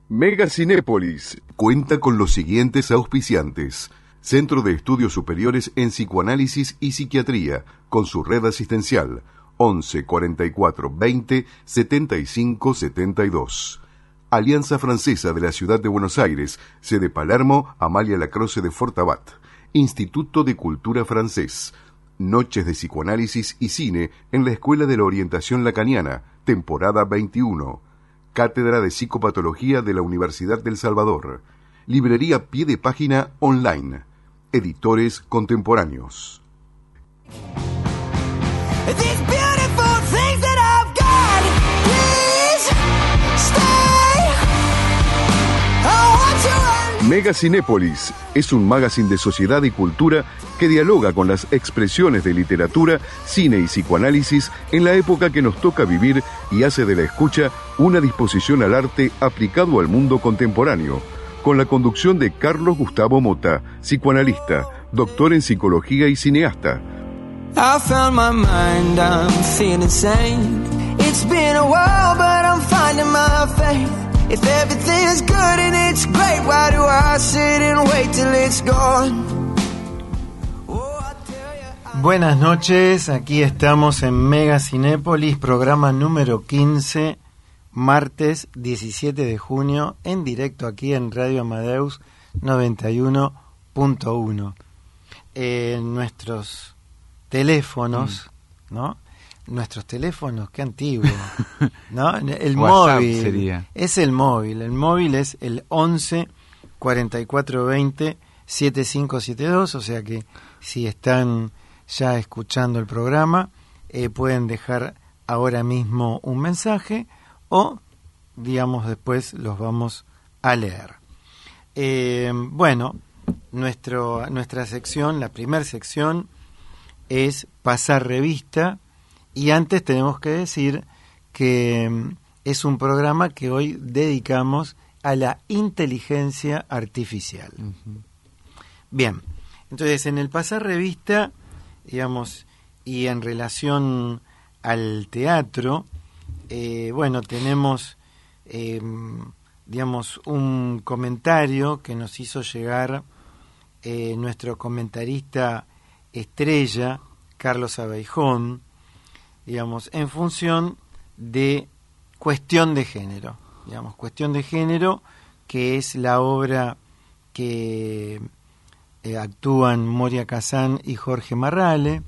Mega Cinépolis cuenta con los siguientes auspiciantes: Centro de Estudios Superiores en Psicoanálisis y Psiquiatría, con su red asistencial 11 44 20 75 72. Alianza Francesa de la Ciudad de Buenos Aires, sede Palermo, Amalia Lacroze de Fortabat. Instituto de Cultura Francés. Noches de Psicoanálisis y Cine en la Escuela de la Orientación Lacaniana, temporada 21. Cátedra de Psicopatología de la Universidad del Salvador. Librería Pie de Página online. Editores contemporáneos. Mega Cinépolis es un magazine de sociedad y cultura que dialoga con las expresiones de literatura, cine y psicoanálisis en la época que nos toca vivir y hace de la escucha una disposición al arte aplicado al mundo contemporáneo, con la conducción de Carlos Gustavo Mota, psicoanalista, doctor en psicología y cineasta. I found my mind, I'm feeling sane. It's been a while, but I'm finding my faith. If everything's good and it's great, why do I sit and wait till it's gone? Buenas noches, aquí estamos en Mega Cinépolis, programa número 15, martes 17 de junio, en directo aquí en Radio Amadeus 91.1. Nuestros teléfonos, ¿no? Nuestros teléfonos, qué antiguo, ¿no? El WhatsApp móvil sería. Es el móvil es el 11 44 20 7572, o sea que si están ya escuchando el programa, pueden dejar ahora mismo un mensaje o, digamos, después los vamos a leer. Bueno, nuestra sección, la primera sección, es pasar revista. Y antes tenemos que decir que es un programa que hoy dedicamos a la inteligencia artificial. Uh-huh. Bien, entonces en el pasar revista, digamos, y en relación al teatro, bueno, tenemos, digamos, un comentario que nos hizo llegar nuestro comentarista estrella, Carlos Abeijón, digamos, en función de Cuestión de Género. Digamos, Cuestión de Género, que es la obra que actúan Moria Kazan y Jorge Marrale.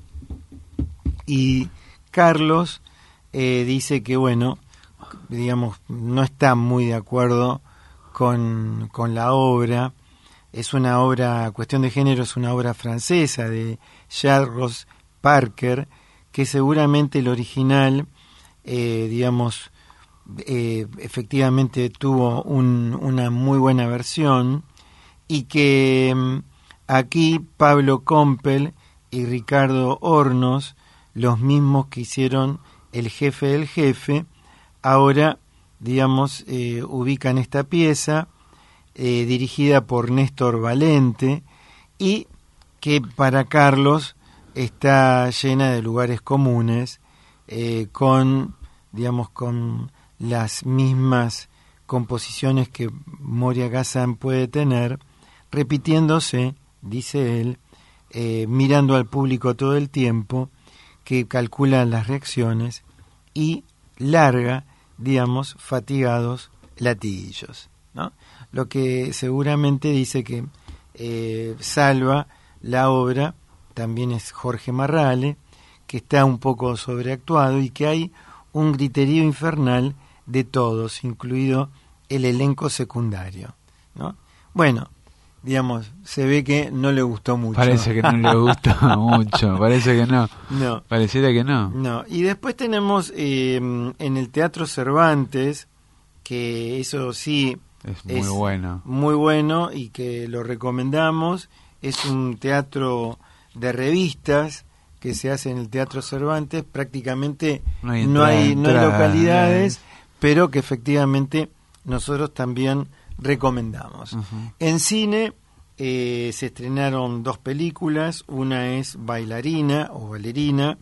Y Carlos dice que, bueno, digamos, no está muy de acuerdo con la obra. Es una obra, Cuestión de Género es una obra francesa de Charles Parker, que seguramente el original, digamos, efectivamente tuvo una muy buena versión, y que aquí Pablo Compel y Ricardo Hornos, los mismos que hicieron El jefe del jefe, ahora, digamos, ubican esta pieza dirigida por Néstor Valente, y que para Carlos está llena de lugares comunes, con, digamos, con las mismas composiciones que Moria Kazan puede tener, repitiéndose, dice él, mirando al público todo el tiempo, que calcula las reacciones y larga, digamos, fatigados latiguillos, ¿no? Lo que seguramente dice que salva la obra también es Jorge Marrale, que está un poco sobreactuado y que hay un griterío infernal de todos, incluido el elenco secundario, ¿no? Bueno, digamos, se ve que no le gustó mucho. Parece que no le gustó mucho, parece que no. No. Pareciera que no. No, y después tenemos en el Teatro Cervantes, que eso sí es muy bueno. Muy bueno y que lo recomendamos. Es un teatro de revistas que se hace en el Teatro Cervantes. Prácticamente no hay localidades, pero que efectivamente nosotros también recomendamos. Uh-huh. En cine se estrenaron 2 películas. Una es Bailarina o Valerina,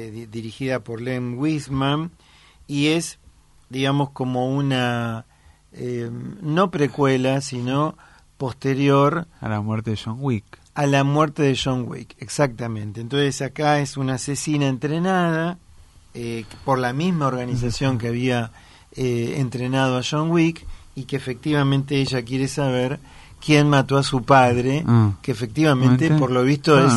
dirigida por Len Wiseman, y es, digamos, como una no precuela, sino posterior a la muerte de John Wick. A la muerte de John Wick, exactamente. Entonces acá es una asesina entrenada por la misma organización que había entrenado a John Wick, y que efectivamente ella quiere saber quién mató a su padre, que efectivamente por lo visto es...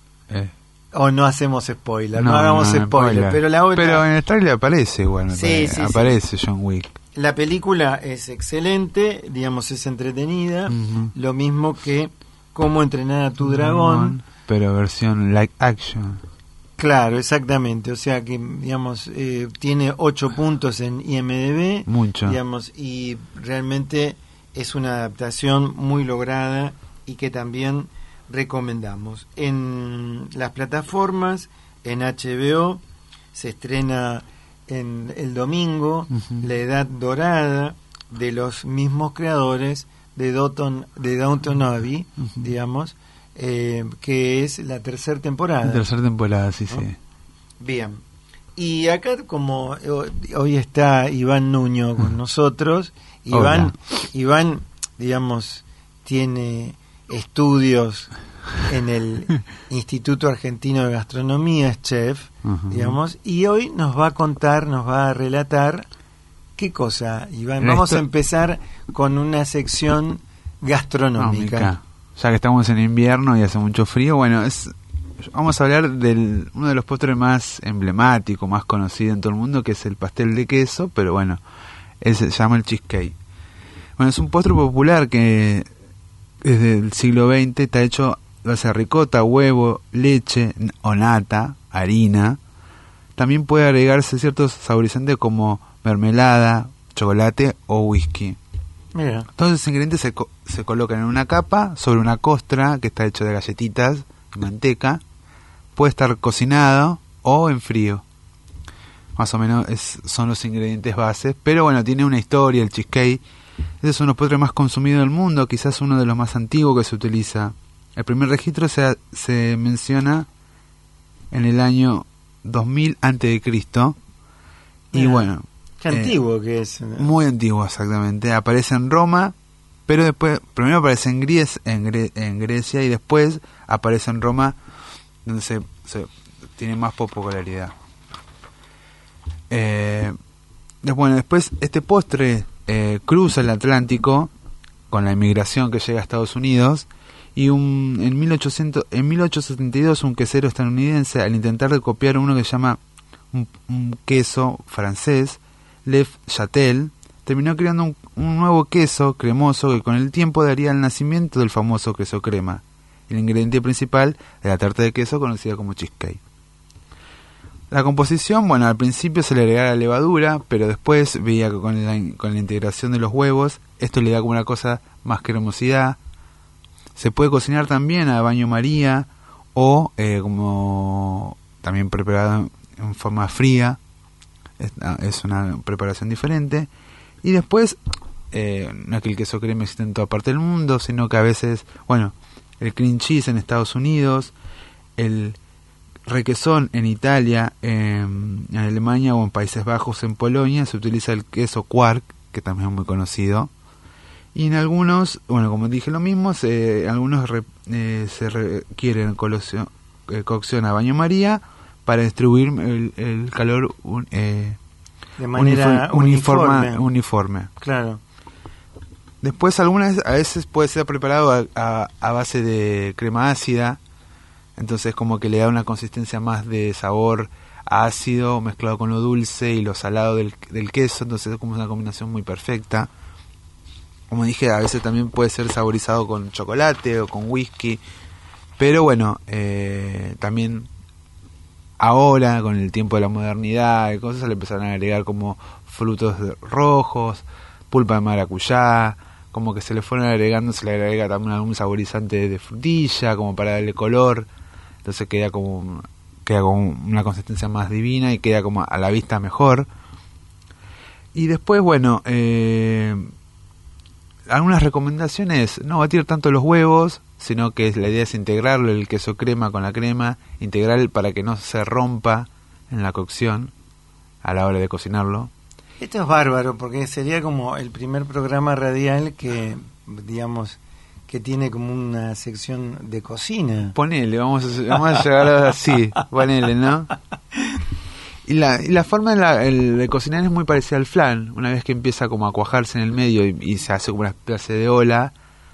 O no hacemos spoiler, no hagamos spoiler, pero la otra... Pero en el trailer aparece igual, aparece John Wick. La película es excelente, digamos, es entretenida, lo mismo que Cómo entrenar a tu dragón, pero versión live action. Claro, exactamente, o sea que, digamos, tiene 8 puntos en IMDb, mucho, digamos, y realmente es una adaptación muy lograda y que también recomendamos. En las plataformas, en HBO, se estrena en el domingo La Edad Dorada, de los mismos creadores de Downton Abbey, digamos, que es la tercera temporada. La tercera temporada, sí, ¿no? sí. Bien. Y acá, como hoy está Iván Nuño con nosotros, Iván, digamos, tiene estudios en el Instituto Argentino de Gastronomía, es chef, digamos, y hoy nos va a relatar qué cosa, Iván. Vamos a empezar con una sección gastronómica. Ya que estamos en invierno y hace mucho frío, bueno, vamos a hablar de uno de los postres más emblemáticos, más conocidos en todo el mundo, que es el pastel de queso, pero bueno, se llama el cheesecake. Bueno, es un postre popular que desde el siglo XX está hecho de base de ricota, huevo, leche o nata, harina. También puede agregarse ciertos saborizantes como mermelada, chocolate o whisky. Mira. Todos los ingredientes se colocan en una capa sobre una costra que está hecha de galletitas y manteca. Puede estar cocinado o en frío. Más o menos son los ingredientes bases. Pero bueno, tiene una historia el cheesecake. Ese es uno de los postres más consumidos del mundo, quizás uno de los más antiguos que se utiliza. El primer registro se menciona en el año 2000 a.C. Y bueno... Qué antiguo que es. Muy antiguo, exactamente. Aparece en Roma, pero después, primero aparece en Grecia y después aparece en Roma, donde se tiene más popularidad. Bueno, después este postre cruza el Atlántico con la inmigración que llega a Estados Unidos, y en 1872 un quesero estadounidense, al intentar de copiar uno que se llama un queso francés, Le Châtel, terminó creando un nuevo queso cremoso que con el tiempo daría el nacimiento del famoso queso crema, el ingrediente principal de la tarta de queso conocida como cheesecake. La composición, bueno, al principio se le agregaba levadura, pero después veía que con la integración de los huevos, esto le da como una cosa más cremosidad. Se puede cocinar también a baño María o como también preparado en forma fría. Es una preparación diferente. Y después, no es que el queso crema existe en toda parte del mundo, sino que a veces, bueno, el cream cheese en Estados Unidos, el requesón en Italia, en Alemania o en Países Bajos, en Polonia, se utiliza el queso quark, que también es muy conocido. Y en algunos, bueno, como dije lo mismo, algunos se requieren cocción a baño María para distribuir el calor de manera uniforme. Claro. Después a veces puede ser preparado a base de crema ácida, entonces como que le da una consistencia más de sabor ácido mezclado con lo dulce y lo salado del queso, entonces es como una combinación muy perfecta. Como dije, a veces también puede ser saborizado con chocolate o con whisky, pero bueno, también ahora con el tiempo de la modernidad y cosas, le empezaron a agregar como frutos rojos, pulpa de maracuyá, como que se le fueron agregando, se le agrega también algún saborizante de frutilla como para darle color, entonces queda como una consistencia más divina y queda como a la vista mejor. Y después, bueno, algunas recomendaciones: no batir tanto los huevos, sino que la idea es integrarlo, el queso crema con la crema, integrar para que no se rompa en la cocción a la hora de cocinarlo. Esto es bárbaro porque sería como el primer programa radial que, digamos, que tiene como una sección de cocina. Ponele, vamos a llegar así, ponele, ¿no? Y la forma de cocinar es muy parecida al flan. Una vez que empieza como a cuajarse en el medio y se hace como una especie de ola,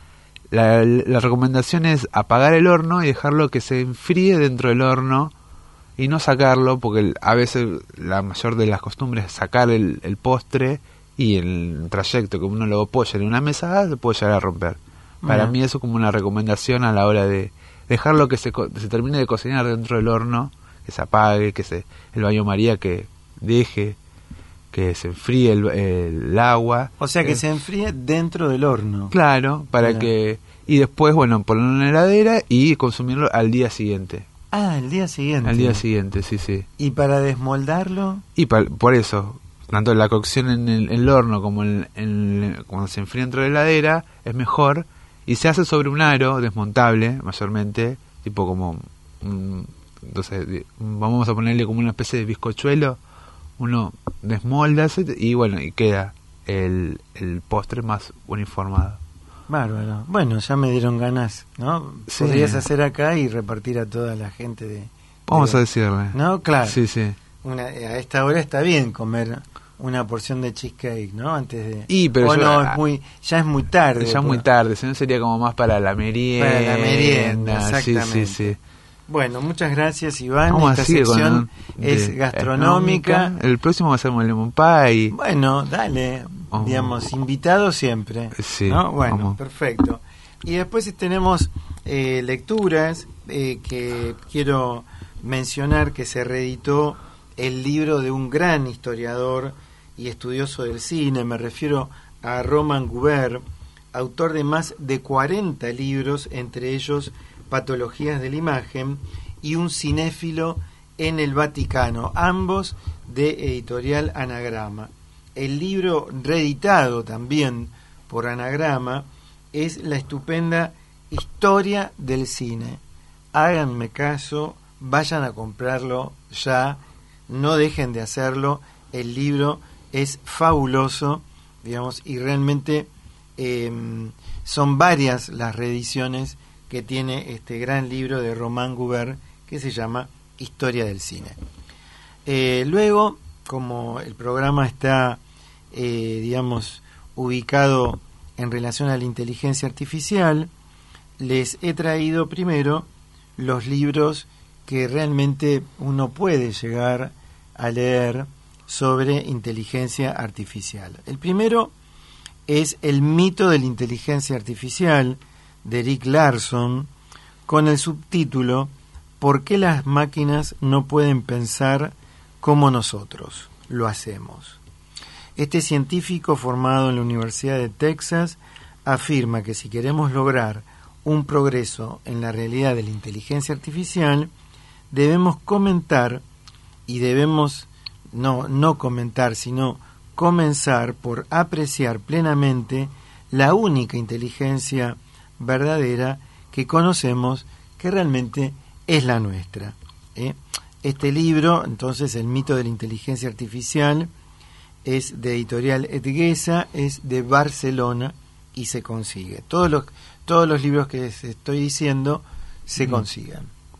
la recomendación es apagar el horno y dejarlo que se enfríe dentro del horno y no sacarlo, porque a veces la mayor de las costumbres es sacar el postre y el trayecto que uno lo apoya en una mesa se puede llegar a romper. Para mí eso es como una recomendación a la hora de dejarlo que se termine de cocinar dentro del horno, que se apague, el baño María que deje que se enfríe el agua. O sea, que se enfríe dentro del horno. Claro, para que... Y después, bueno, ponerlo en la heladera y consumirlo al día siguiente. Ah, el día siguiente. Al día siguiente, sí, sí. ¿Y para desmoldarlo? Y por eso, tanto la cocción en el horno como cuando se enfría dentro de la heladera es mejor. Y se hace sobre un aro desmontable, mayormente, tipo como... entonces, vamos a ponerle como una especie de bizcochuelo. Uno desmolda y bueno, y queda el postre más uniformado. Bárbaro. Bueno, ya me dieron ganas, ¿no? Sí. Podrías hacer acá y repartir a toda la gente Vamos a decirle. ¿No? Claro. Sí, sí. A esta hora está bien comer una porción de cheesecake, ¿no? Antes de... Pero ya es muy tarde. Ya es muy tarde, si no sería como más para la merienda. Para la merienda, exactamente. Sí. Bueno, muchas gracias, Iván. Vamos Esta sección es gastronómica. El próximo va a ser un lemon pie. Bueno, dale, digamos, invitado siempre. Sí, ¿no? Bueno, vamos. Perfecto. Y después tenemos lecturas que quiero mencionar que se reeditó el libro de un gran historiador y estudioso del cine. Me refiero a Roman Guber, autor de más de 40 libros, entre ellos Patologías de la Imagen y Un cinéfilo en el Vaticano, ambos de editorial Anagrama. El libro reeditado también por Anagrama es la estupenda Historia del Cine. Háganme caso, vayan a comprarlo ya, no dejen de hacerlo. El libro es fabuloso, digamos, y realmente son varias las reediciones que tiene este gran libro de Roman Guber que se llama Historia del Cine. Luego, como el programa está, digamos, ubicado en relación a la inteligencia artificial, les he traído primero los libros que realmente uno puede llegar a leer sobre inteligencia artificial. El primero es El mito de la inteligencia artificial, de Erik Larson, con el subtítulo ¿Por qué las máquinas no pueden pensar como nosotros lo hacemos? Este científico, formado en la Universidad de Texas, afirma que si queremos lograr un progreso en la realidad de la inteligencia artificial, debemos comentar y debemos no comentar, sino comenzar por apreciar plenamente la única inteligencia verdadera que conocemos, que realmente es la nuestra. Este libro, entonces, El mito de la inteligencia artificial, es de editorial Edgesa, es de Barcelona y se consigue. Todos los libros que les estoy diciendo se consiguen.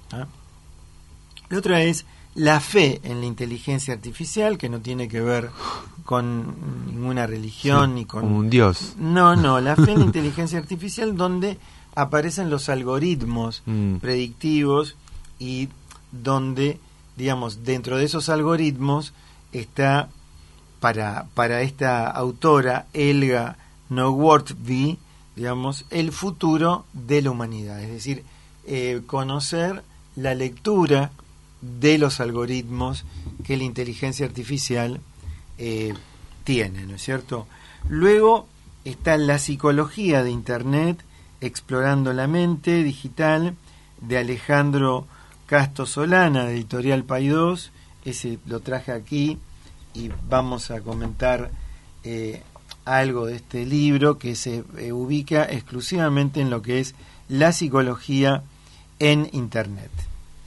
La otra es La fe en la inteligencia artificial, que no tiene que ver con ninguna religión ni con un dios. No, la fe en la inteligencia artificial, donde aparecen los algoritmos predictivos y donde, digamos, dentro de esos algoritmos está para esta autora Helga Nordby, digamos, el futuro de la humanidad, es decir, conocer la lectura de los algoritmos que la inteligencia artificial tiene, ¿no es cierto? Luego está La psicología de Internet, explorando la mente digital, de Alejandro Casto Solana, de editorial Paidós. Ese lo traje aquí y vamos a comentar algo de este libro que se ubica exclusivamente en lo que es la psicología en Internet.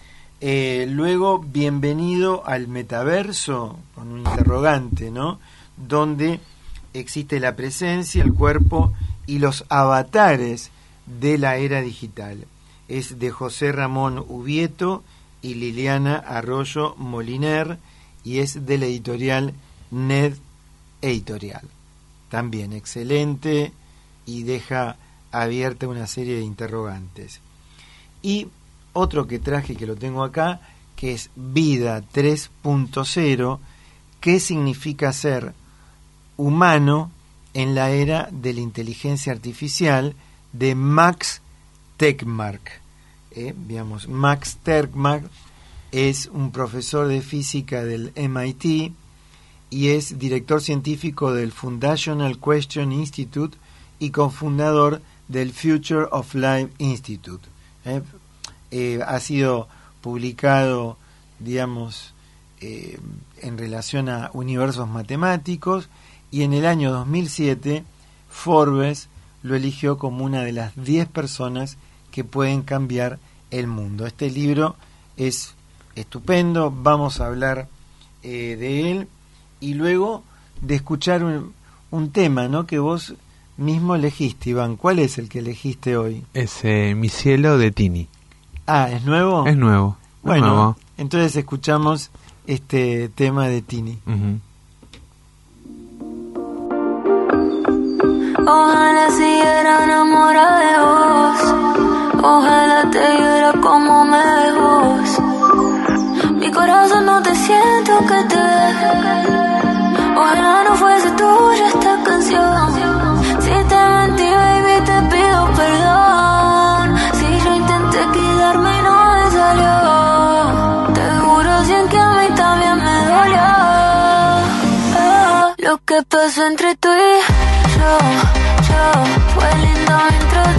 Luego, Bienvenido al metaverso, con un interrogante, ¿no? donde existe la presencia, el cuerpo y los avatares de la era digital. Es de José Ramón Ubieto y Liliana Arroyo Moliner y es de la editorial Ned Editorial. También excelente y deja abierta una serie de interrogantes. Y otro que traje, que lo tengo acá, que es Vida 3.0, ¿qué significa ser humano en la era de la inteligencia artificial?, de Max Tegmark. Max Tegmark es un profesor de física del MIT y es director científico del Foundational Question Institute y cofundador del Future of Life Institute. Ha sido publicado, en relación a universos matemáticos, y en el año 2007 Forbes lo eligió como una de las 10 personas que pueden cambiar el mundo. Este libro es estupendo, vamos a hablar de él, y luego de escuchar un tema, ¿no?, que vos mismo elegiste, Iván. ¿Cuál es el que elegiste hoy? Es Mi cielo de Tini. Ah, ¿es nuevo? Es nuevo. Bueno, es nuevo. Entonces escuchamos este tema de Tini. Uh-huh. Ojalá siguiera enamorada de vos, ojalá te viera como me ves vos. Mi corazón no te siento que te deje, ojalá no fuese tuya esta canción. Si te mentí, baby, te pido perdón. Si yo intenté quedarme y no me salió, te juro bien que a mí también me dolió. Lo que pasó entre tú y yo fue lindo mientras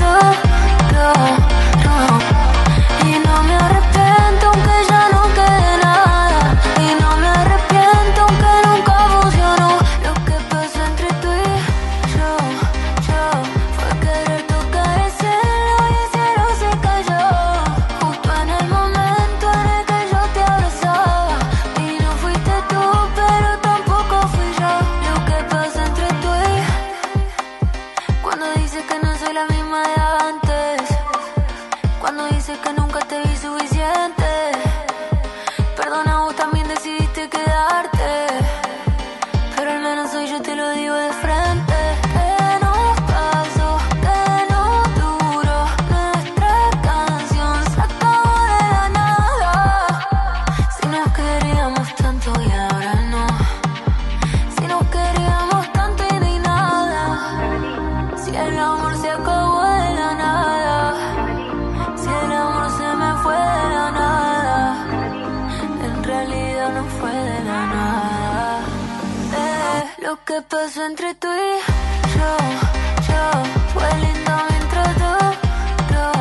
duró, y no me arrepiento aunque ya no quede nada, y no me arrepiento aunque nunca funcionó. Lo que pasó entre tú y yo fue querer tocar el cielo y el cielo se cayó, justo en el momento en el que yo te abrazaba, y no fuiste tú pero tampoco fui yo. Lo que pasó entre tú y cuando dices que no soy la misma de antes, cuando dices que nunca te vi suficiente, perdona, vos también decidiste quedarte, pero al menos hoy yo te lo digo de frente. Que nos pasó, que no duró, nuestra canción se acabó de la nada. Si nos queríamos tanto y ahora no, si nos queríamos tanto y de nada. Si el amor se acabó de la nada, si el amor se me fue de la nada, en realidad no fue de la nada. Lo que pasó entre tú y yo fue lindo mientras duró,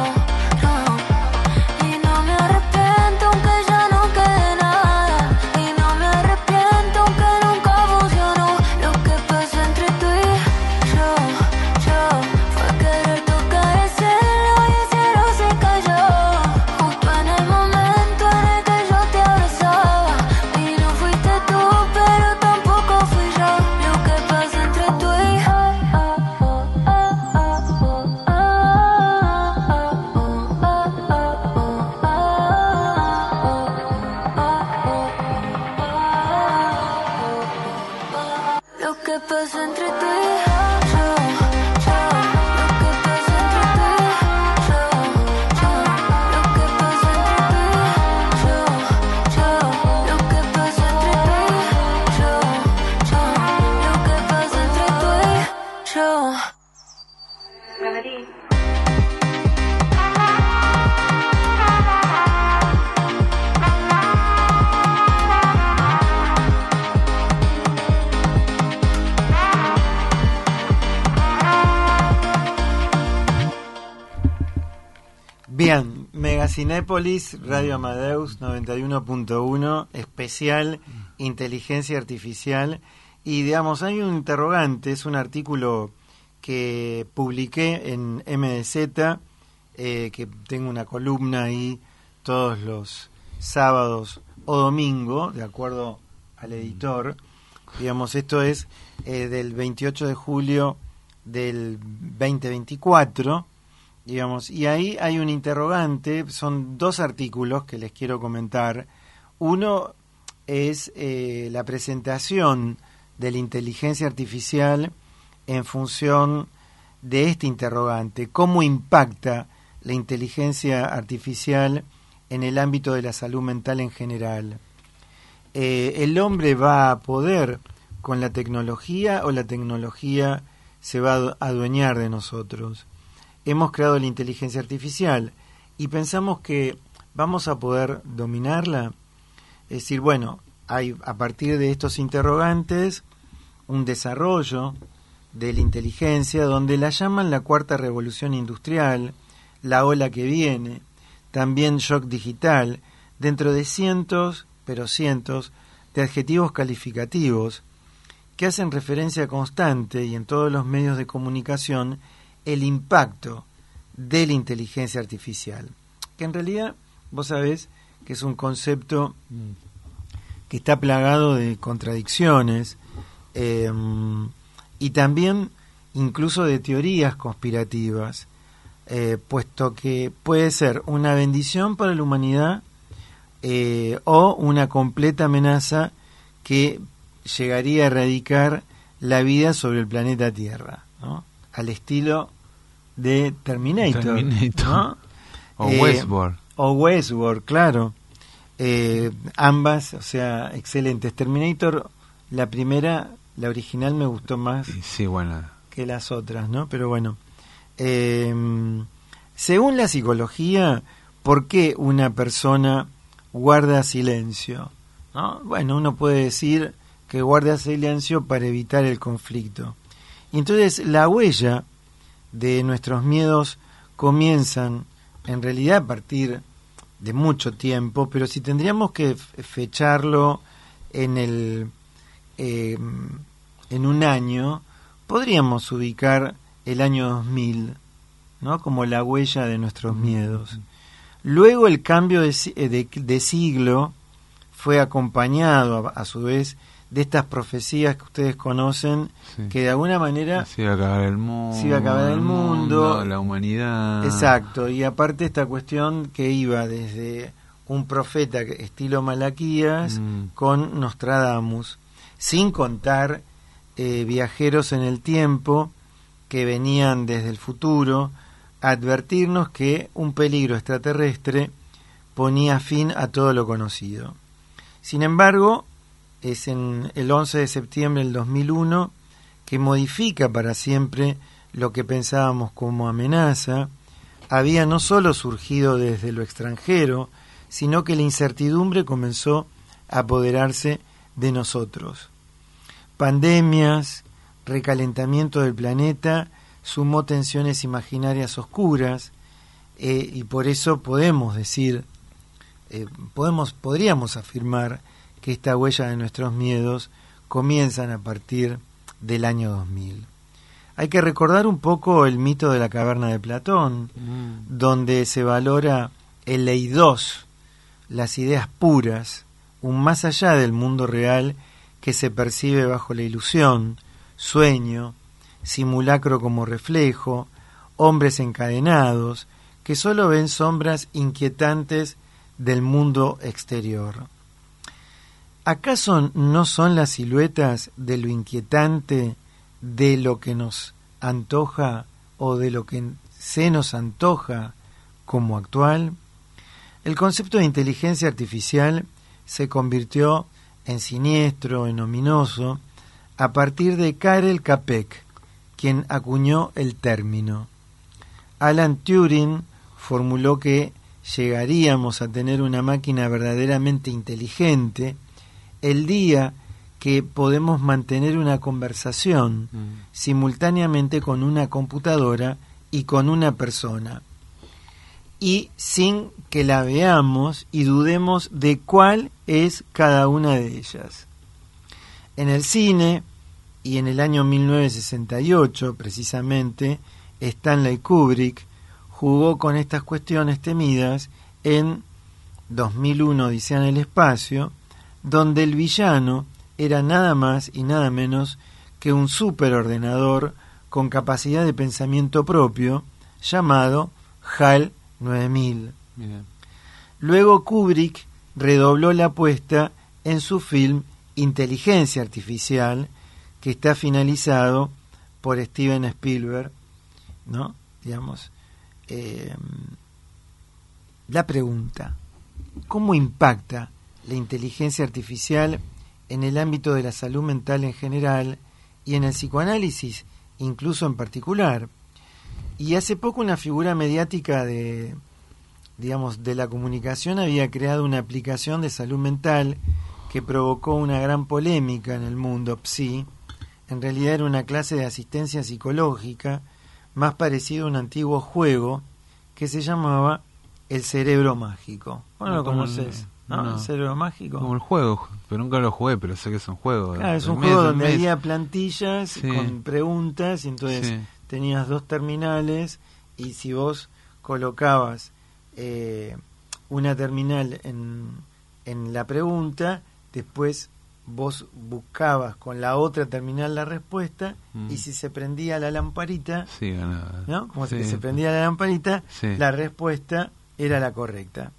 y no me arrepiento aunque ya no quede nada, y no me arrepiento aunque nunca funcionó. Lo que pasó entre tú y yo fue querer tocar el cielo y el cielo se cayó, justo en el momento en el que yo te abrazaba, y no fuiste tú pero tampoco fui yo. Lo que pasó entre tú y yo lo que pasó entre tú y yo, lo que pasó entre tú y yo, lo que pasó entre tú y yo, lo que pasó entre tú y yo, lo que pasó entre tú y yo. Bien, Megacinépolis, Radio Amadeus 91.1, especial inteligencia artificial. Y digamos, hay un interrogante, es un artículo que publiqué en MDZ, que tengo una columna ahí todos los sábados o domingo, de acuerdo al editor, Digamos, esto es del 28 de julio del 2024, digamos, y ahí hay un interrogante. Son 2 artículos que les quiero comentar. Uno es la presentación de la inteligencia artificial en función de este interrogante: ¿cómo impacta la inteligencia artificial en el ámbito de la salud mental en general? ¿El hombre va a poder con la tecnología o la tecnología se va a adueñar de nosotros? Hemos creado la inteligencia artificial y pensamos que vamos a poder dominarla. Es decir, bueno, hay a partir de estos interrogantes un desarrollo de la inteligencia donde la llaman la 4ª revolución industrial, la ola que viene, también shock digital, dentro de cientos de adjetivos calificativos que hacen referencia constante y en todos los medios de comunicación el impacto de la inteligencia artificial, que en realidad vos sabés que es un concepto que está plagado de contradicciones y también incluso de teorías conspirativas, puesto que puede ser una bendición para la humanidad o una completa amenaza que llegaría a erradicar la vida sobre el planeta Tierra, ¿no? Al estilo de Terminator. ¿No? O Westworld. O Westworld, claro. Ambas, o sea, excelentes. Terminator, la primera, la original, me gustó más sí, bueno, que las otras, ¿no? Pero bueno, según la psicología, ¿por qué una persona guarda silencio? ¿No? Bueno, uno puede decir que guarda silencio para evitar el conflicto. Y entonces la huella de nuestros miedos comienzan en realidad a partir de mucho tiempo, pero si tendríamos que fecharlo en un año, podríamos ubicar el año 2000, ¿no? Como la huella de nuestros miedos. Luego el cambio de siglo fue acompañado a su vez de estas profecías que ustedes conocen, sí, que de alguna manera se iba a acabar el mundo, la humanidad. Exacto, y aparte esta cuestión que iba desde un profeta estilo Malaquías con Nostradamus, sin contar viajeros en el tiempo que venían desde el futuro a advertirnos que un peligro extraterrestre ponía fin a todo lo conocido. Sin embargo, es en el 11 de septiembre del 2001 que modifica para siempre lo que pensábamos como amenaza. Había no solo surgido desde lo extranjero, sino que la incertidumbre comenzó a apoderarse de nosotros. Pandemias, recalentamiento del planeta, sumó tensiones imaginarias oscuras, y por eso podemos decir, podríamos afirmar que esta huella de nuestros miedos comienzan a partir del año 2000. Hay que recordar un poco el mito de la caverna de Platón, donde se valora el eidos, las ideas puras, un más allá del mundo real que se percibe bajo la ilusión, sueño, simulacro como reflejo, hombres encadenados, que solo ven sombras inquietantes del mundo exterior. ¿Acaso no son las siluetas de lo inquietante de lo que nos antoja o de lo que se nos antoja como actual? El concepto de inteligencia artificial se convirtió en siniestro, en ominoso, a partir de Karel Capek, quien acuñó el término. Alan Turing formuló que llegaríamos a tener una máquina verdaderamente inteligente el día que podemos mantener una conversación simultáneamente con una computadora y con una persona, y sin que la veamos y dudemos de cuál es cada una de ellas. En el cine, y en el año 1968 precisamente, Stanley Kubrick jugó con estas cuestiones temidas en 2001 Odisea en el espacio, donde el villano era nada más y nada menos que un superordenador con capacidad de pensamiento propio llamado HAL 9000. Bien. Luego Kubrick redobló la apuesta en su film Inteligencia Artificial, que está finalizado por Steven Spielberg, ¿no? Digamos, la pregunta: ¿cómo impacta la inteligencia artificial en el ámbito de la salud mental en general y en el psicoanálisis incluso en particular? Y hace poco una figura mediática de la comunicación había creado una aplicación de salud mental que provocó una gran polémica en el mundo Psi. En realidad era una clase de asistencia psicológica más parecido a un antiguo juego que se llamaba El Cerebro Mágico. Bueno, lo conoces, ¿no? No. El Cerebro Mágico. Como el juego, pero nunca lo jugué, pero sé que es un juego. Claro, es Del un mes, juego del donde mes. había plantillas Sí. con preguntas y entonces Sí. tenías 2 terminales y si vos colocabas una terminal en la pregunta, después vos buscabas con la otra terminal la respuesta y si se prendía la lamparita, Sí, ganaba. ¿no? Como Sí. si se prendía la lamparita, Sí. la respuesta era la correcta.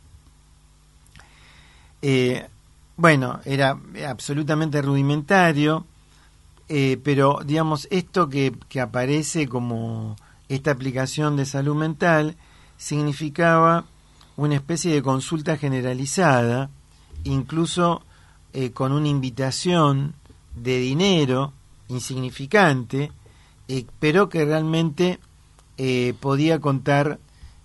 Bueno, era absolutamente rudimentario, pero digamos, esto que aparece como esta aplicación de salud mental significaba una especie de consulta generalizada, incluso con una invitación de dinero insignificante, pero que realmente podía contar,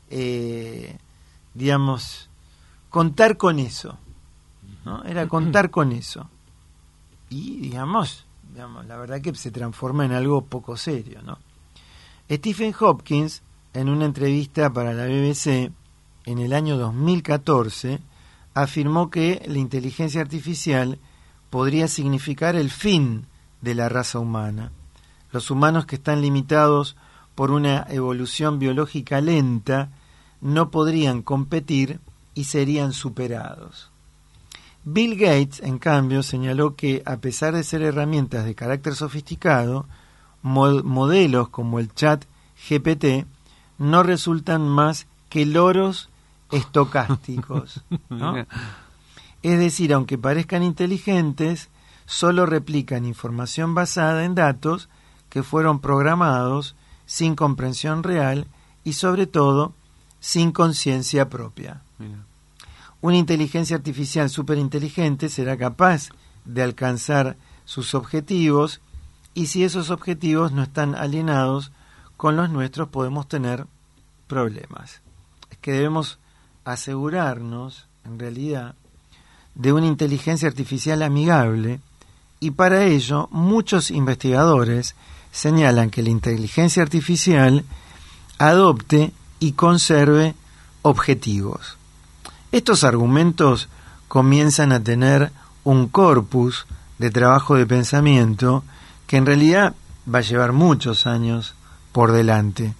contar con eso, ¿no? Era contar con eso. Y digamos, la verdad que se transforma en algo poco serio, ¿no? Stephen Hopkins, en una entrevista para la BBC en el año 2014, afirmó que la inteligencia artificial podría significar el fin de la raza humana. Los humanos, que están limitados por una evolución biológica lenta, no podrían competir y serían superados. Bill Gates, en cambio, señaló que, a pesar de ser herramientas de carácter sofisticado, modelos como el chat GPT no resultan más que loros estocásticos, ¿no? Es decir, aunque parezcan inteligentes, solo replican información basada en datos que fueron programados sin comprensión real y, sobre todo, sin conciencia propia. Mira. Una inteligencia artificial superinteligente será capaz de alcanzar sus objetivos, y si esos objetivos no están alienados con los nuestros, podemos tener problemas. Es que debemos asegurarnos, en realidad, de una inteligencia artificial amigable, y para ello muchos investigadores señalan que la inteligencia artificial adopte y conserve objetivos. Estos argumentos comienzan a tener un corpus de trabajo de pensamiento que en realidad va a llevar muchos años por delante.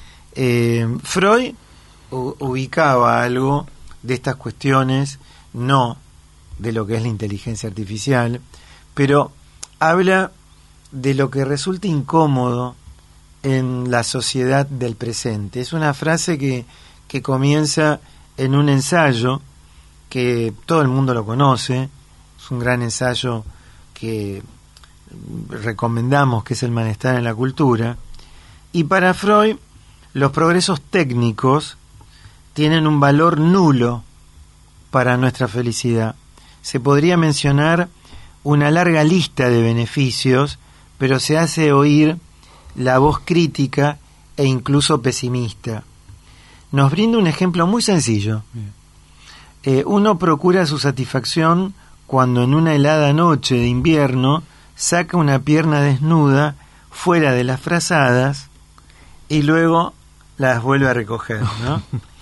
Freud ubicaba algo de estas cuestiones, no de lo que es la inteligencia artificial, pero habla de lo que resulta incómodo en la sociedad del presente. Es una frase que comienza en un ensayo que todo el mundo lo conoce, es un gran ensayo que recomendamos, que es El malestar en la cultura, y para Freud los progresos técnicos tienen un valor nulo para nuestra felicidad. Se podría mencionar una larga lista de beneficios, pero se hace oír la voz crítica e incluso pesimista. Nos brinda un ejemplo muy sencillo. Uno procura su satisfacción cuando en una helada noche de invierno saca una pierna desnuda fuera de las frazadas y luego las vuelve a recoger, ¿no?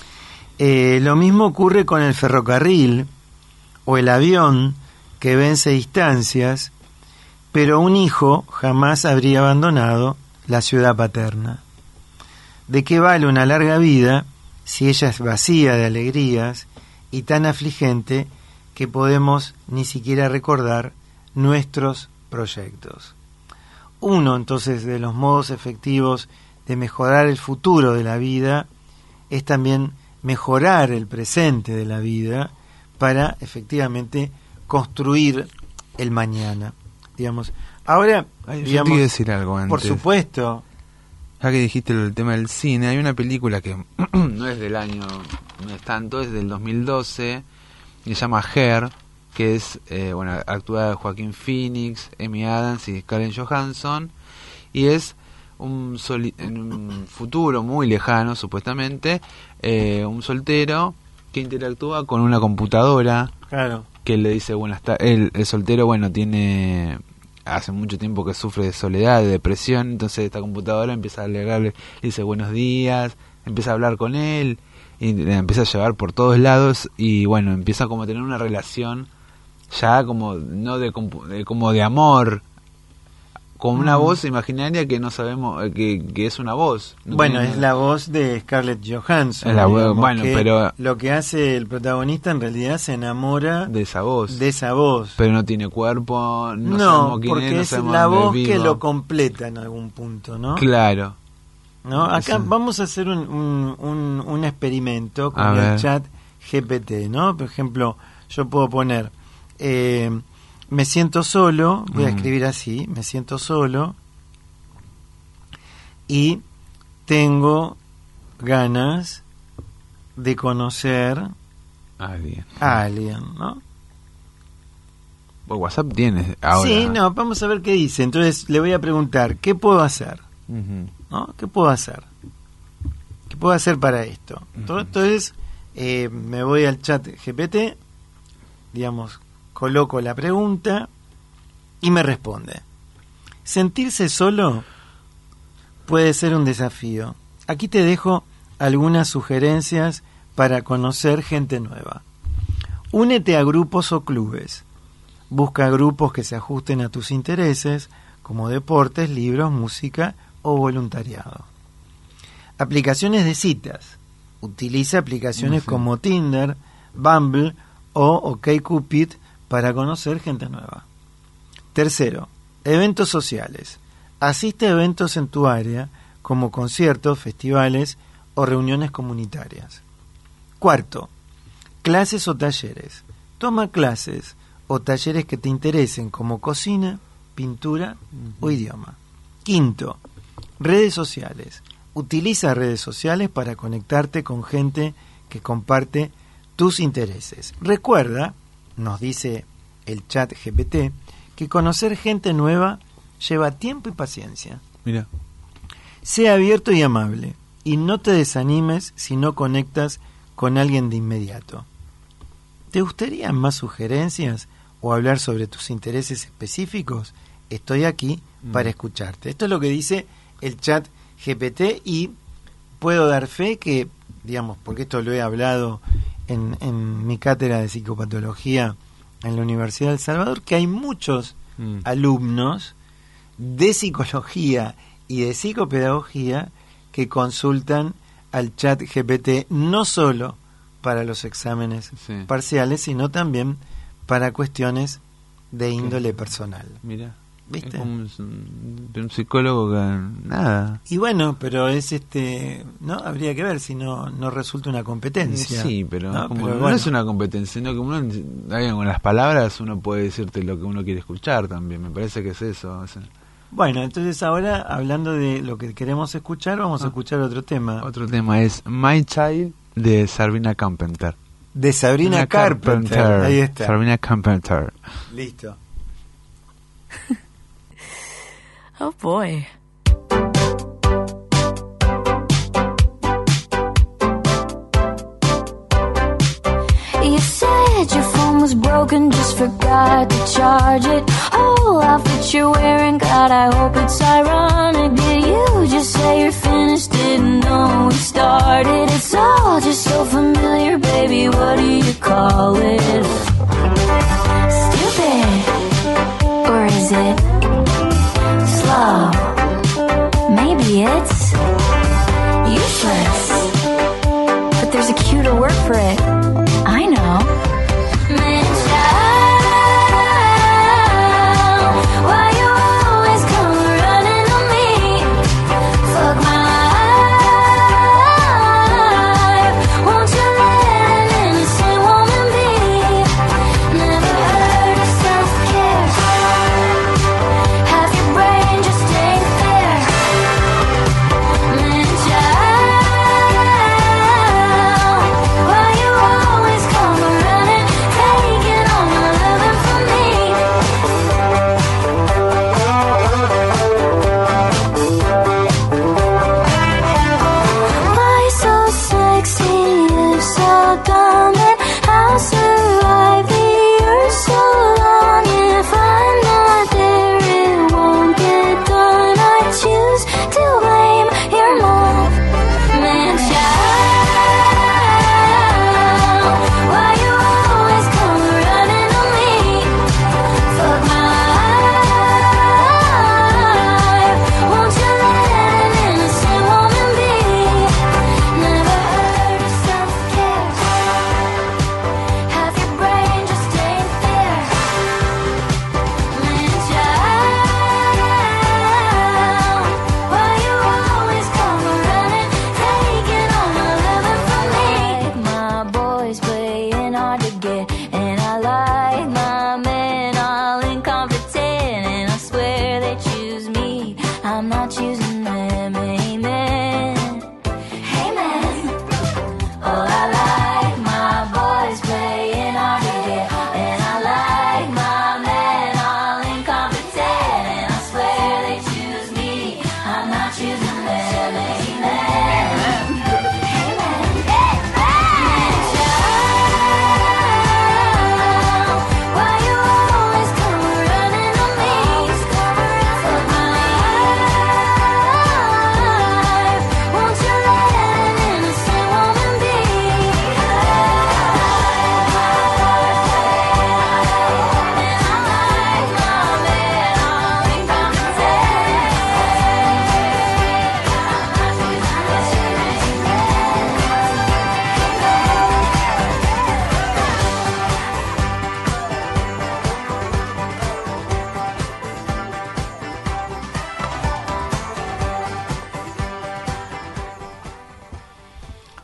Lo mismo ocurre con el ferrocarril o el avión, que vence distancias, pero un hijo jamás habría abandonado la ciudad paterna. ¿De qué vale una larga vida si ella es vacía de alegrías y tan afligente que podemos ni siquiera recordar nuestros proyectos. Uno, entonces, de los modos efectivos de mejorar el futuro de la vida es también mejorar el presente de la vida para efectivamente construir el mañana. Digamos, ahora, Yo digamos, te quiero decir algo antes. por supuesto, Ya que dijiste el tema del cine, hay una película que no es del año, no es tanto, es del 2012, que se llama Her, que es actuada de Joaquín Phoenix, Amy Adams y Scarlett Johansson, y es en un futuro muy lejano, supuestamente, un soltero que interactúa con una computadora, claro, que le dice, el soltero, tiene... hace mucho tiempo que sufre de soledad, de depresión, entonces esta computadora empieza a alegrarle, le dice buenos días, empieza a hablar con él, y le empieza a llevar por todos lados, y empieza como a tener una relación ya como no como de amor, con una voz imaginaria que no sabemos que es una voz. No es la voz de Scarlett Johansson. Es la voz, digamos, que pero lo que hace el protagonista en realidad se enamora de esa voz. Pero no tiene cuerpo, no no, sabemos quién porque es la voz vivo. que lo completa en algún punto, ¿no? Claro. ¿No? Acá Eso. vamos a hacer un experimento con A el ver. chat GPT, ¿no? Por ejemplo, yo puedo poner me siento solo, voy a escribir así, me siento solo y tengo ganas de conocer a alguien, ¿no? Pues WhatsApp tienes ahora. Sí, no, vamos a ver qué dice. Entonces le voy a preguntar, ¿qué puedo hacer? Ujú. ¿No? ¿Qué puedo hacer? ¿Qué puedo hacer para esto? Entonces me voy al chat GPT, digamos, coloco la pregunta y me responde. Sentirse solo puede ser un desafío. Aquí te dejo algunas sugerencias para conocer gente nueva. Únete a grupos o clubes. Busca grupos que se ajusten a tus intereses, como deportes, libros, música o voluntariado. Aplicaciones de citas. Utiliza aplicaciones como Tinder, Bumble o OkCupid para conocer gente nueva. Tercero, eventos sociales. Asiste a eventos en tu área, como conciertos, festivales o reuniones comunitarias. Cuarto, clases o talleres. Toma clases o talleres que te interesen, como cocina, pintura o idioma. Quinto, redes sociales. Utiliza redes sociales para conectarte con gente que comparte tus intereses. Recuerda, nos dice el chat GPT, que conocer gente nueva lleva tiempo y paciencia. Mira. Sea abierto y amable, y no te desanimes si no conectas con alguien de inmediato. ¿Te gustarían más sugerencias o hablar sobre tus intereses específicos? Estoy aquí para escucharte. Esto es lo que dice el chat GPT y puedo dar fe que, digamos, porque esto lo he hablado en mi cátedra de psicopatología en la Universidad de El Salvador, que hay muchos alumnos de psicología y de psicopedagogía que consultan al chat GPT no solo para los exámenes parciales, sino también para cuestiones de índole personal. Mira. ¿Viste? Es como un psicólogo que nada. Y bueno, pero es no habría que ver si no resulta una competencia. Sí, pero no, como pero no bueno. es una competencia, sino que con las palabras uno puede decirte lo que uno quiere escuchar también. Me parece que es eso. O sea. Bueno, entonces ahora, hablando de lo que queremos escuchar, vamos a escuchar otro tema. Otro tema es My Child de Sabrina Carpenter. De Sabrina Carpenter. Ahí está. Sabrina Carpenter. Listo. Oh boy. You said your phone was broken, just forgot to charge it. Whole outfit you're wearing, God, I hope it's ironic. Did you just say you're finished? Didn't know we started. It's all just so familiar, baby. What do you call it? Stupid, or is it slow? Maybe it's useless, but there's a cuter word for it. I know. Man child,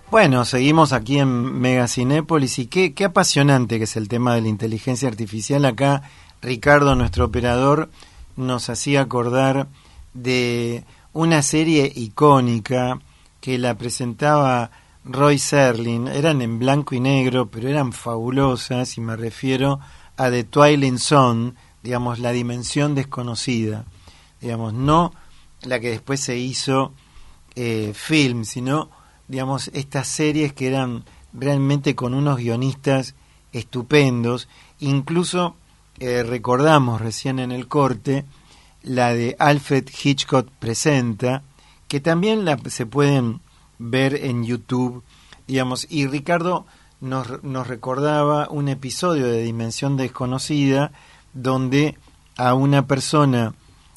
Bueno, seguimos aquí en Megacinépolis y qué apasionante que es el tema de la inteligencia artificial. Acá Ricardo, nuestro operador, nos hacía acordar de una serie icónica que la presentaba Roy Serling. Eran en blanco y negro, pero eran fabulosas, y me refiero a The Twilight Zone, digamos, la dimensión desconocida, digamos, no la que después se hizo film, sino, digamos, estas series que eran realmente con unos guionistas estupendos. Incluso recordamos recién en el corte la de Alfred Hitchcock Presenta, que también se pueden ver en YouTube, digamos. Y Ricardo nos recordaba un episodio de Dimensión Desconocida donde a una persona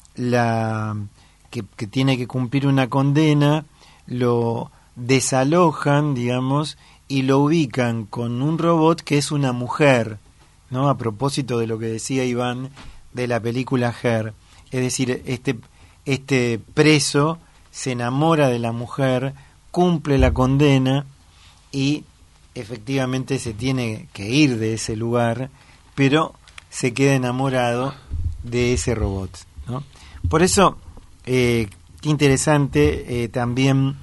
que tiene que cumplir una condena lo desalojan, digamos, y lo ubican con un robot que es una mujer, ¿no? A propósito de lo que decía Iván de la película Her. Es decir, este preso se enamora de la mujer, cumple la condena y efectivamente se tiene que ir de ese lugar, pero se queda enamorado de ese robot, ¿no? Por eso, qué interesante también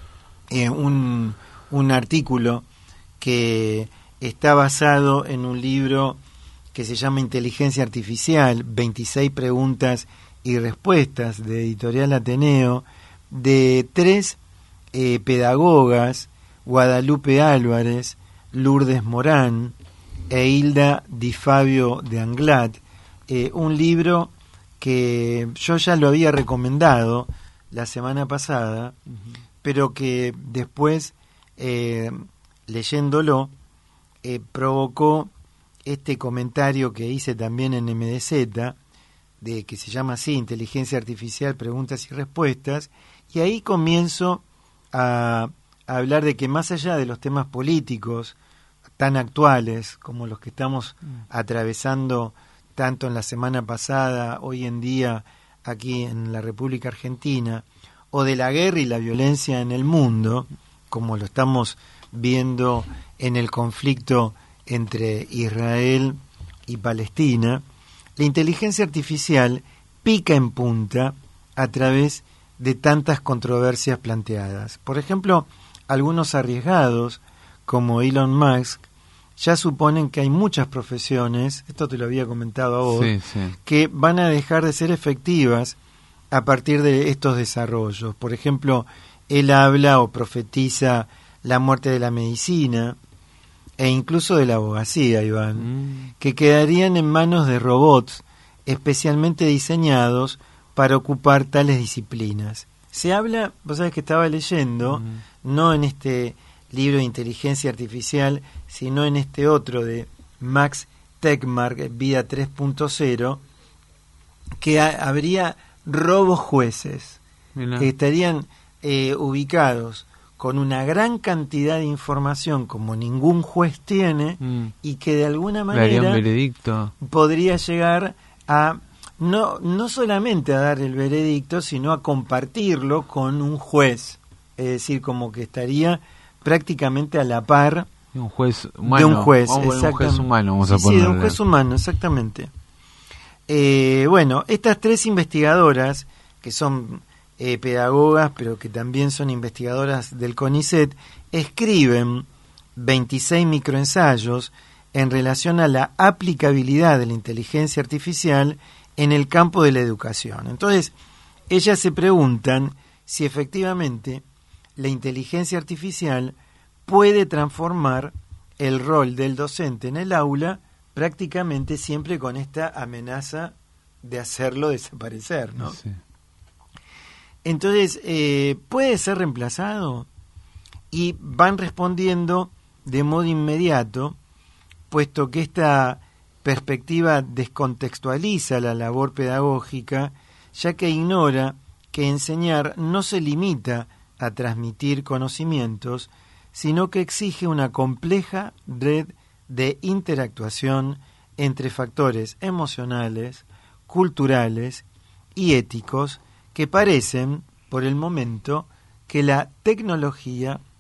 un artículo que está basado en un libro que se llama Inteligencia Artificial, 26 preguntas y respuestas, de Editorial Ateneo, de 3 pedagogas, Guadalupe Álvarez, Lourdes Morán e Hilda Di Fabio de Anglat, un libro que yo ya lo había recomendado la semana pasada, pero que después, leyéndolo, provocó este comentario que hice también en MDZ, de que se llama así, Inteligencia Artificial, Preguntas y Respuestas, y ahí comienzo a hablar de que más allá de los temas políticos tan actuales como los que estamos atravesando tanto en la semana pasada, hoy en día aquí en la República Argentina, o de la guerra y la violencia en el mundo, como lo estamos viendo en el conflicto entre Israel y Palestina, la inteligencia artificial pica en punta a través de tantas controversias planteadas. Por ejemplo, algunos arriesgados, como Elon Musk, ya suponen que hay muchas profesiones, esto te lo había comentado a vos, que van a dejar de ser efectivas a partir de estos desarrollos. Por ejemplo, él habla o profetiza la muerte de la medicina e incluso de la abogacía, Iván, que quedarían en manos de robots especialmente diseñados para ocupar tales disciplinas. Se habla, vos sabés que estaba leyendo, no en este libro de inteligencia artificial, sino en este otro de Max Tegmark, Vida 3.0, que habría robos jueces, que estarían ubicados con una gran cantidad de información como ningún juez tiene, y que de alguna manera un veredicto. Podría llegar a no solamente a dar el veredicto, sino a compartirlo con un juez. Es decir, como que estaría prácticamente a la par de un juez humano. De un juez, un juez humano, vamos a ponerle. Sí, de un juez humano, exactamente. Bueno, estas 3 investigadoras, que son pedagogas, pero que también son investigadoras del CONICET, escriben 26 microensayos en relación a la aplicabilidad de la inteligencia artificial en el campo de la educación. Entonces, ellas se preguntan si efectivamente la inteligencia artificial puede transformar el rol del docente en el aula, prácticamente siempre con esta amenaza de hacerlo desaparecer, ¿no? Sí. Entonces, ¿puede ser reemplazado? Y van respondiendo de modo inmediato, puesto que esta perspectiva descontextualiza la labor pedagógica, ya que ignora que enseñar no se limita a transmitir conocimientos, sino que exige una compleja red de interactuación entre factores emocionales, culturales y éticos que parecen, por el momento, que la tecnología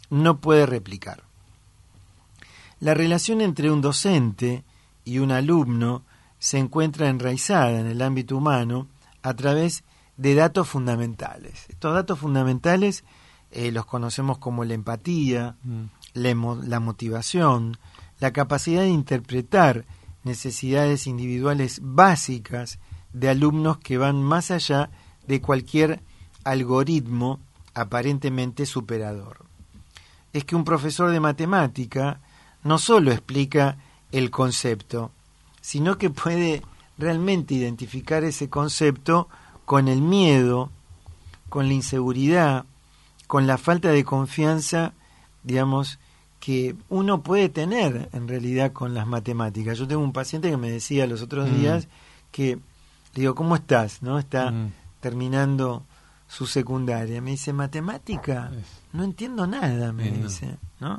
no puede replicar. La relación entre un docente y un alumno se encuentra enraizada en el ámbito humano a través de datos fundamentales. Estos datos fundamentales los conocemos como la empatía, la motivación, la capacidad de interpretar necesidades individuales básicas de alumnos que van más allá de cualquier algoritmo aparentemente superador. Es que un profesor de matemática no solo explica el concepto, sino que puede realmente identificar ese concepto con el miedo, con la inseguridad, con la falta de confianza, digamos, que uno puede tener en realidad con las matemáticas. Yo tengo un paciente que me decía los otros días que, le digo, ¿cómo estás? ¿No? Está terminando su secundaria. Me dice, ¿matemática? No entiendo nada, me dice, ¿no?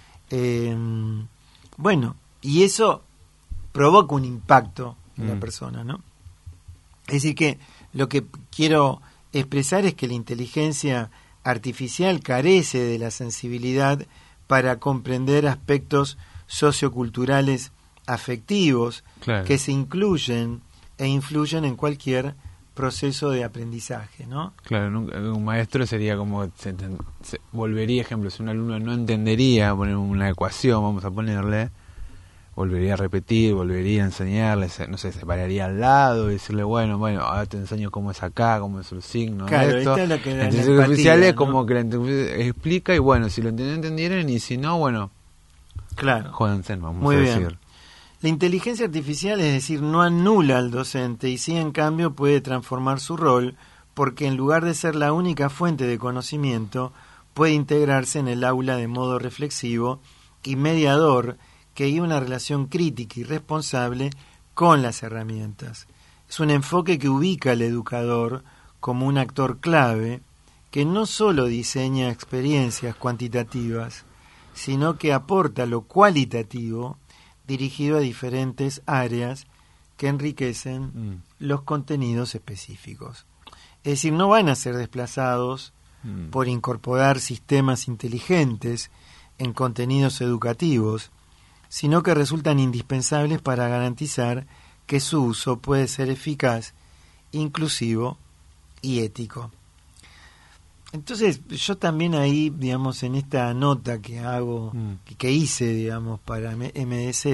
Bueno, y eso provoca un impacto en la persona, ¿no? Es decir, que lo que quiero expresar es que la inteligencia artificial carece de la sensibilidad para comprender aspectos socioculturales afectivos, claro, que se incluyen e influyen en cualquier proceso de aprendizaje, ¿no? Claro, un maestro sería como, se volvería, ejemplo, si un alumno no entendería poner una ecuación, vamos a ponerle, volvería a repetir, volvería a enseñarle, no sé, se pararía al lado y decirle, bueno, ahora te enseño cómo es acá, cómo es el signo, claro, esto. Esta es la que la inteligencia artificial es como que la explica y bueno, si lo entendieron y si no, bueno, claro, jódanse, vamos muy a bien. decir. La inteligencia artificial, es decir, no anula al docente y sí, en cambio, puede transformar su rol porque en lugar de ser la única fuente de conocimiento, puede integrarse en el aula de modo reflexivo y mediador que guía una relación crítica y responsable con las herramientas. Es un enfoque que ubica al educador como un actor clave que no solo diseña experiencias cuantitativas, sino que aporta lo cualitativo dirigido a diferentes áreas que enriquecen los contenidos específicos. Es decir, no van a ser desplazados por incorporar sistemas inteligentes en contenidos educativos, sino que resultan indispensables para garantizar que su uso puede ser eficaz, inclusivo y ético. Entonces, yo también ahí, digamos, en esta nota que hago, que hice, digamos, para MDZ,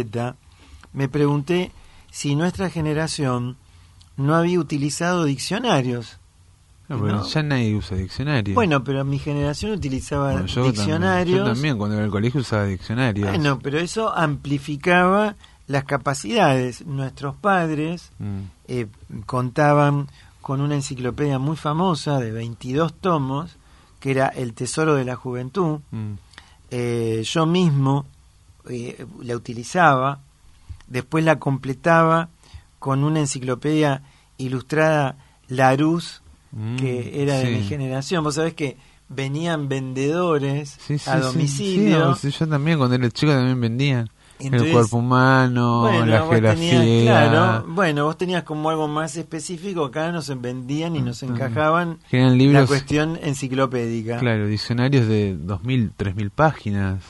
me pregunté si nuestra generación no había utilizado diccionarios. No, pero ya nadie usa diccionarios. Bueno, pero mi generación utilizaba diccionarios. Yo también, cuando iba al colegio usaba diccionarios. Bueno, pero eso amplificaba las capacidades. Nuestros padres contaban con una enciclopedia muy famosa de 22 tomos, que era El Tesoro de la Juventud. Yo mismo la utilizaba, después la completaba con una enciclopedia ilustrada Larousse, que era de mi generación. Vos sabés que venían vendedores a domicilio. Sí, yo también, cuando era chico también vendían. Entonces, el cuerpo humano, la geografía. Claro, bueno, vos tenías como algo más específico, acá nos vendían y nos encajaban libros, la cuestión enciclopédica. Claro, diccionarios de 2.000, 3.000 páginas.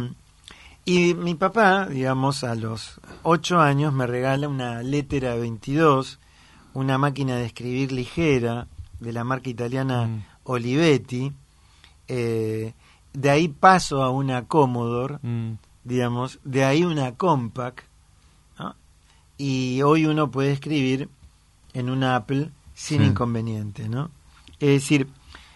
Y mi papá, digamos, a los 8 años me regala una Lettera 22, una máquina de escribir ligera de la marca italiana Olivetti. De ahí paso a una Commodore, digamos, de ahí una Compaq, ¿no? Y hoy uno puede escribir en una Apple sin inconveniente, ¿no? Es decir,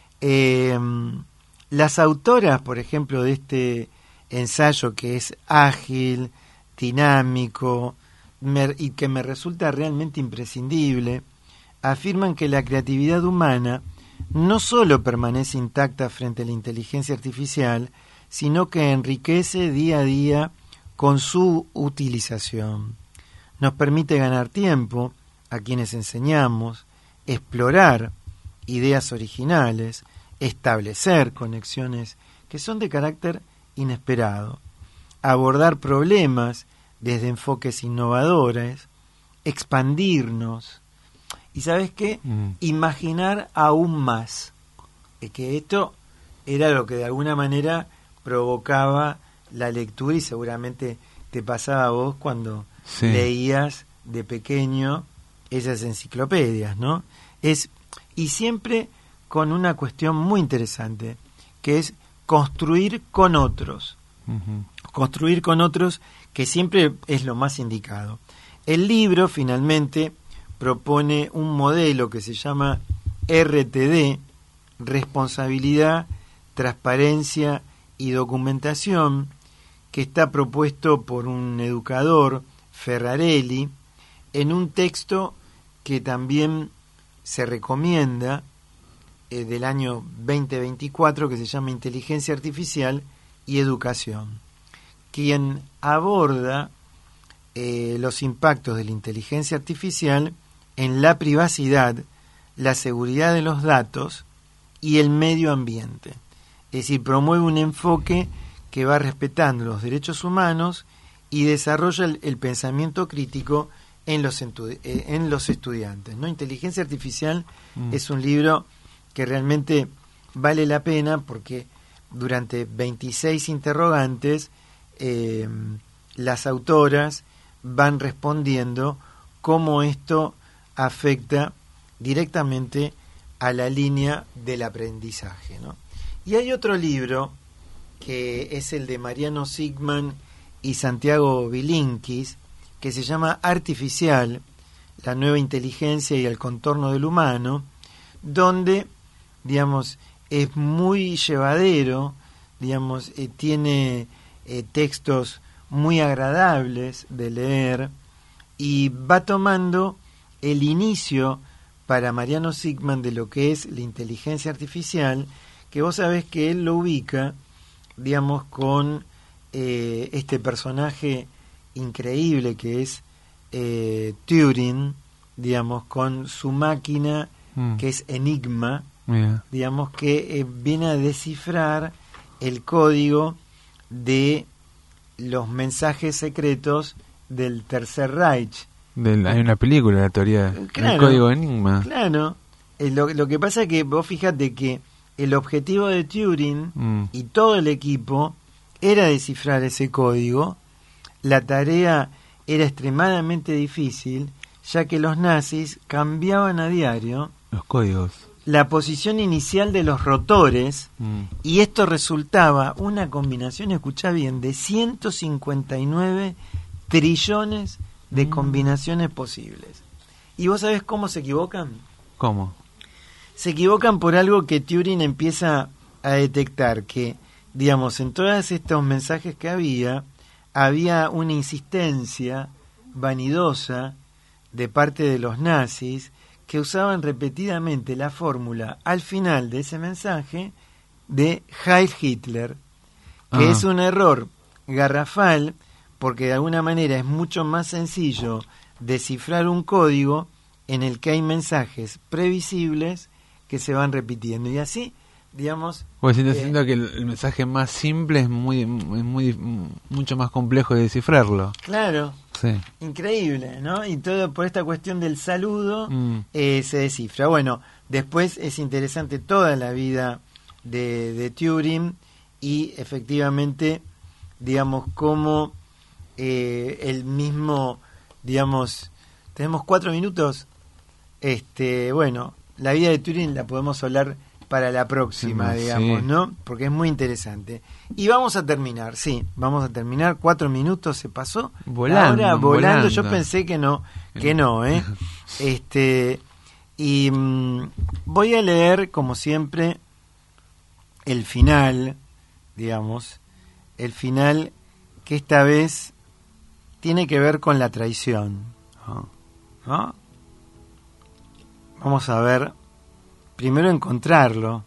las autoras, por ejemplo, de este ensayo que es ágil, dinámico y que me resulta realmente imprescindible, afirman que la creatividad humana no solo permanece intacta frente a la inteligencia artificial, sino que enriquece día a día con su utilización. Nos permite ganar tiempo a quienes enseñamos, explorar ideas originales, establecer conexiones que son de carácter inesperado, abordar problemas desde enfoques innovadores, expandirnos y, ¿sabes qué? Imaginar aún más. Que esto era lo que de alguna manera provocaba la lectura, y seguramente te pasaba a vos cuando Sí. leías de pequeño esas enciclopedias, ¿no? Y siempre con una cuestión muy interesante, que es construir con otros. Ujú. Construir con otros, que siempre es lo más indicado. El libro finalmente propone un modelo que se llama RTD, responsabilidad, transparencia y documentación, que está propuesto por un educador, Ferrarelli, en un texto que también se recomienda, del año 2024, que se llama Inteligencia Artificial y Educación, quien aborda los impactos de la inteligencia artificial en la privacidad, la seguridad de los datos y el medio ambiente. Es decir, promueve un enfoque que va respetando los derechos humanos y desarrolla el pensamiento crítico en los estudiantes, ¿no? Inteligencia Artificial es un libro que realmente vale la pena, porque durante 26 interrogantes las autoras van respondiendo cómo esto afecta directamente a la línea del aprendizaje, ¿no? Y hay otro libro que es el de Mariano Sigman y Santiago Bilinkis, que se llama Artificial, la nueva inteligencia y el contorno del humano, donde, digamos, es muy llevadero, digamos, tiene textos muy agradables de leer, y va tomando el inicio para Mariano Sigman de lo que es la inteligencia artificial, que vos sabés que él lo ubica, digamos, con este personaje increíble que es Turing, digamos, con su máquina que es Enigma, digamos, que viene a descifrar el código de los mensajes secretos del Tercer Reich. Hay una película, la teoría del código Enigma. Claro. Lo que pasa es que vos fíjate que el objetivo de Turing y todo el equipo era descifrar ese código. La tarea era extremadamente difícil, ya que los nazis cambiaban a diario los códigos, la posición inicial de los rotores, y esto resultaba una combinación, escuchá bien, de 159 trillones de combinaciones posibles. ¿Y vos sabés cómo se equivocan? ¿Cómo? Se equivocan por algo que Turing empieza a detectar, que, digamos, en todos estos mensajes que había una insistencia vanidosa de parte de los nazis, que usaban repetidamente la fórmula al final de ese mensaje de Heil Hitler, que es un error garrafal, porque de alguna manera es mucho más sencillo descifrar un código en el que hay mensajes previsibles que se van repitiendo, y así, digamos... Pues siento que el mensaje más simple es mucho más complejo de descifrarlo. Claro. Sí. Increíble, ¿no? Y todo por esta cuestión del saludo se descifra. Bueno, después es interesante toda la vida de Turing, y efectivamente, digamos, cómo el mismo, digamos, tenemos 4 minutos, bueno, la vida de Turing la podemos hablar para la próxima, digamos, ¿no? Porque es muy interesante. Y vamos a terminar, 4 minutos se pasó. Volando. Ahora volando. Yo pensé que no, ¿eh? Y voy a leer, como siempre, el final, digamos, el final que esta vez tiene que ver con la traición, ¿no? Vamos a ver. Primero encontrarlo.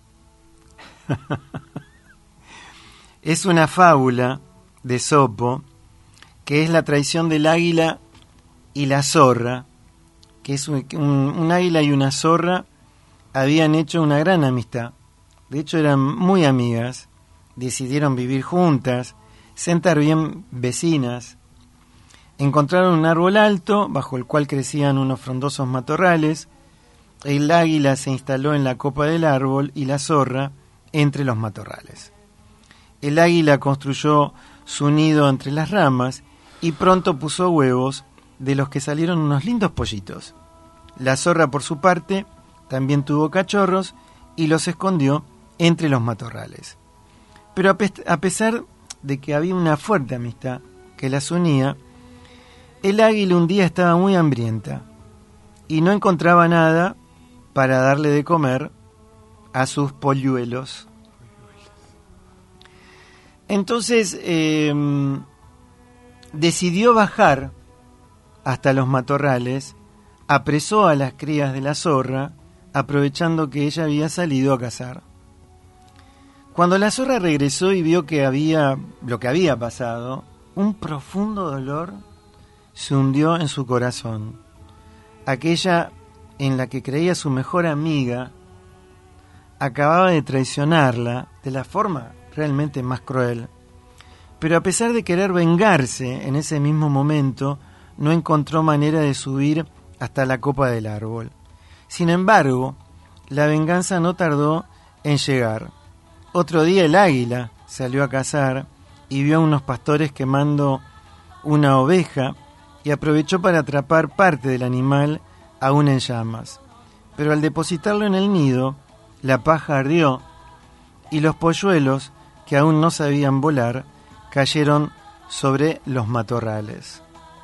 Es una fábula de Esopo, que es la traición del águila y la zorra, que es un águila y una zorra habían hecho una gran amistad. De hecho eran muy amigas, decidieron vivir juntas, sentar bien vecinas. Encontraron un árbol alto bajo el cual crecían unos frondosos matorrales. El águila se instaló en la copa del árbol y la zorra entre los matorrales. el águila construyó su nido entre las ramas y pronto puso huevos, de los que salieron unos lindos pollitos. La zorra, por su parte, también tuvo cachorros y los escondió entre los matorrales. Pero a pesar de que había una fuerte amistad que las unía, el águila un día estaba muy hambrienta y no encontraba nada para darle de comer a sus polluelos. Entonces decidió bajar hasta los matorrales, apresó a las crías de la zorra, aprovechando que ella había salido a cazar. Cuando la zorra regresó y vio lo que había pasado, un profundo dolor se hundió en su corazón. Aquella en la que creía su mejor amiga acababa de traicionarla de la forma realmente más cruel. Pero a pesar de querer vengarse en ese mismo momento, no encontró manera de subir hasta la copa del árbol. Sin embargo, la venganza no tardó en llegar. Otro día el águila salió a cazar y vio a unos pastores quemando una oveja y aprovechó para atrapar parte del animal aún en llamas. Pero al depositarlo en el nido, la paja ardió y los polluelos, que aún no sabían volar, cayeron sobre los matorrales.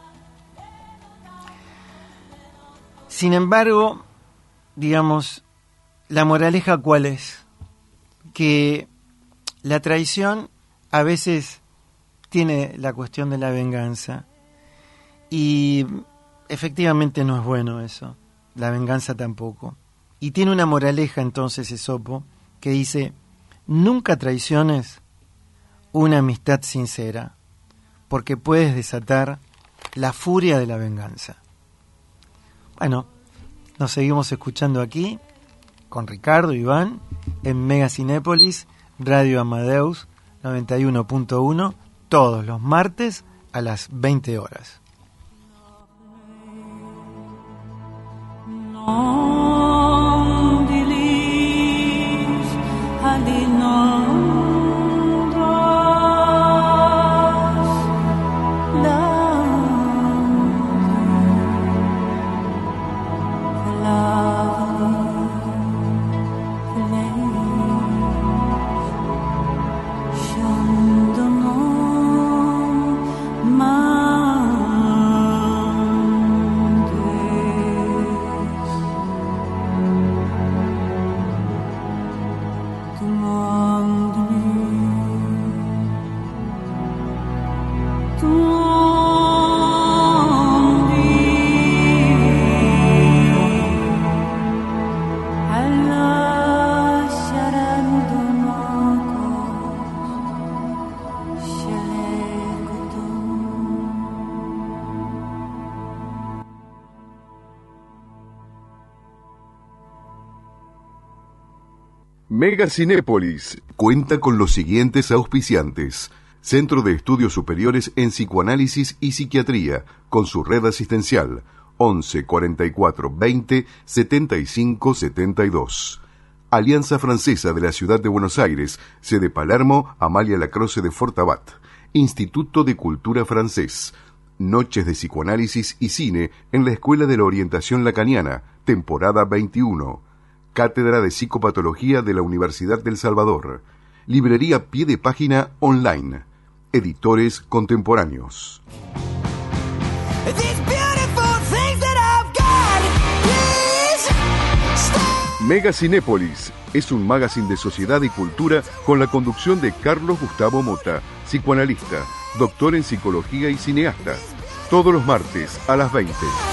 Sin embargo, digamos, la moraleja ¿cuál es? Que la traición a veces tiene la cuestión de la venganza y efectivamente no es bueno eso, la venganza tampoco. Y tiene una moraleja entonces Esopo que dice: nunca traiciones una amistad sincera, porque puedes desatar la furia de la venganza. Bueno, nos seguimos escuchando aquí con Ricardo y Iván en Mega Cinépolis, Radio Amadeus 91.1, todos los martes a las 20 horas. Mega Cinépolis cuenta con los siguientes auspiciantes: Centro de Estudios Superiores en Psicoanálisis y Psiquiatría, con su red asistencial 11 44 20 75 72. Alianza Francesa de la Ciudad de Buenos Aires, sede Palermo, Amalia Lacroze de Fortabat. Instituto de Cultura Francés. Noches de Psicoanálisis y Cine en la Escuela de la Orientación Lacaniana, temporada 21. Cátedra de Psicopatología de la Universidad del Salvador. Librería Pie de Página online. Editores contemporáneos. Mega Cinépolis es un magazine de sociedad y cultura con la conducción de Carlos Gustavo Mota, psicoanalista, doctor en psicología y cineasta. Todos los martes a las 20.